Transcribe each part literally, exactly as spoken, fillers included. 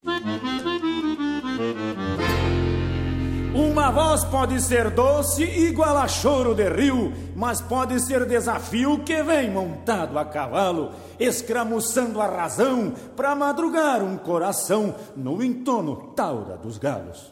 Uma voz pode ser doce, igual a choro de rio, mas pode ser desafio que vem montado a cavalo, escramuçando a razão pra madrugar um coração no entono taura dos galos.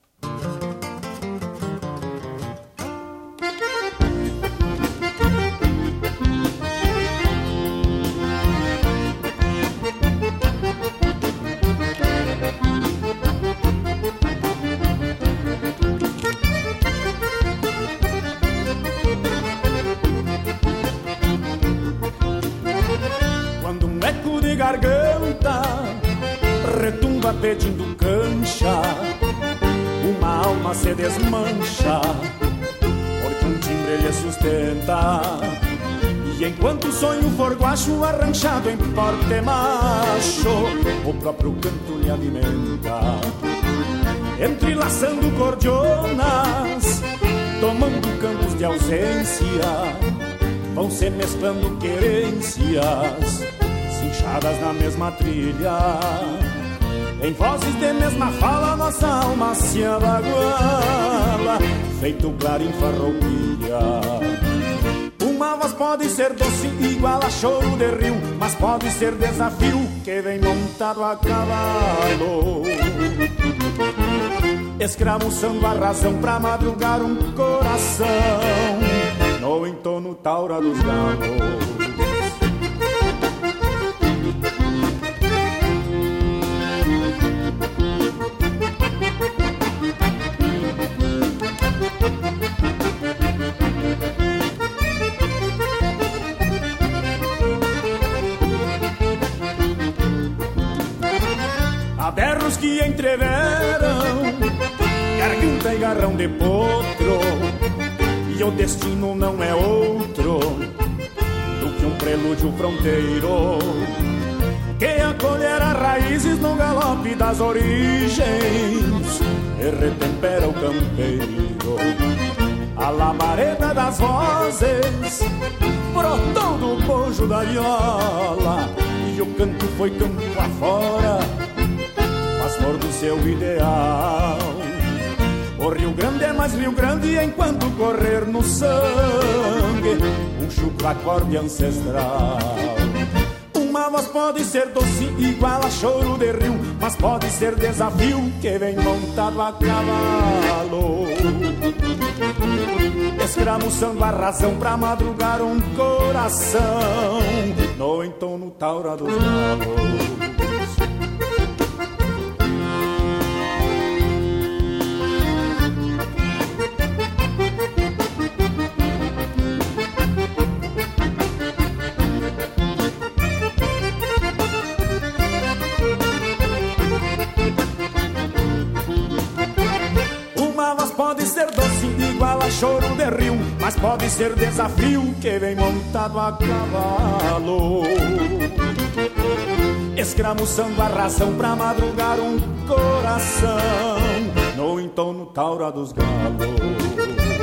Garganta retumba pedindo cancha, uma alma se desmancha, porque um timbre lhe sustenta. E enquanto o sonho for guacho arranchado em porte macho, o próprio canto lhe alimenta. Entrelaçando cordionas, tomando campos de ausência, vão se mesclando querências, inchadas na mesma trilha. Em vozes de mesma fala, nossa alma se abaguala, feito clarim farroupilha. Uma voz pode ser doce, igual a choro de rio, mas pode ser desafio que vem montado a cavalo, escramuçando a razão pra madrugar um coração no entono taura dos galos. Berros que entreveram garganta e garrão de potro, e o destino não é outro do que um prelúdio fronteiro que acolherá raízes no galope das origens e retempera o campeiro. A labareda das vozes brotou do bojo da viola, e o canto foi campo afora, flor do seu ideal. O Rio Grande é mais Rio Grande enquanto correr no sangue um chucro acorde ancestral. Uma voz pode ser doce, igual a choro de rio, mas pode ser desafio que vem montado a cavalo, escramuçando a razão pra madrugar um coração no entono taura dos galos. Choro de rio, mas pode ser desafio que vem montado a cavalo, escramuçando a razão pra madrugar um coração no entono taura dos galos.